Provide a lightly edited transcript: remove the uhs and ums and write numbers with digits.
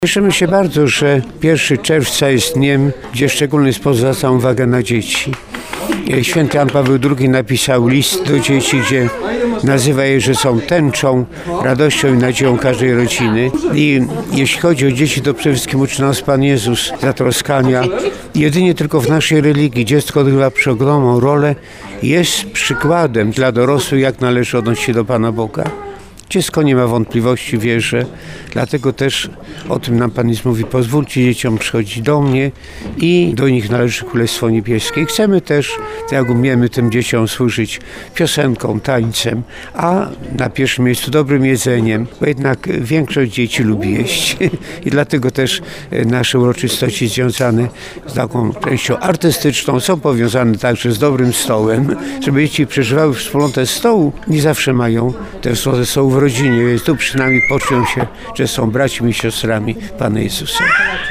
Cieszymy się bardzo, że 1 czerwca jest dniem, gdzie w szczególny sposób zwraca uwagę na dzieci. Święty Jan Paweł II napisał list do dzieci, gdzie nazywa je, że są tęczą, radością i nadzieją każdej rodziny. I jeśli chodzi o dzieci, to przede wszystkim uczy nas Pan Jezus zatroskania. Jedynie tylko w naszej religii dziecko odgrywa przeogromną rolę, jest przykładem dla dorosłych, jak należy odnosić się do Pana Boga. Dziecko nie ma wątpliwości, wierzę, dlatego też o tym nam Pan Jezus mówi: pozwólcie dzieciom przychodzić do mnie i do nich należy Królestwo Niebieskie. I chcemy też, tak jak umiemy, tym dzieciom służyć piosenką, tańcem, a na pierwszym miejscu dobrym jedzeniem, bo jednak większość dzieci lubi jeść i dlatego też nasze uroczystości związane z taką częścią artystyczną są powiązane także z dobrym stołem, żeby dzieci przeżywały wspólnotę stołu. Nie zawsze mają tę wspólnotę stołu w rodzinie, więc tu przynajmniej poczują się, że są braćmi i siostrami Pana Jezusa.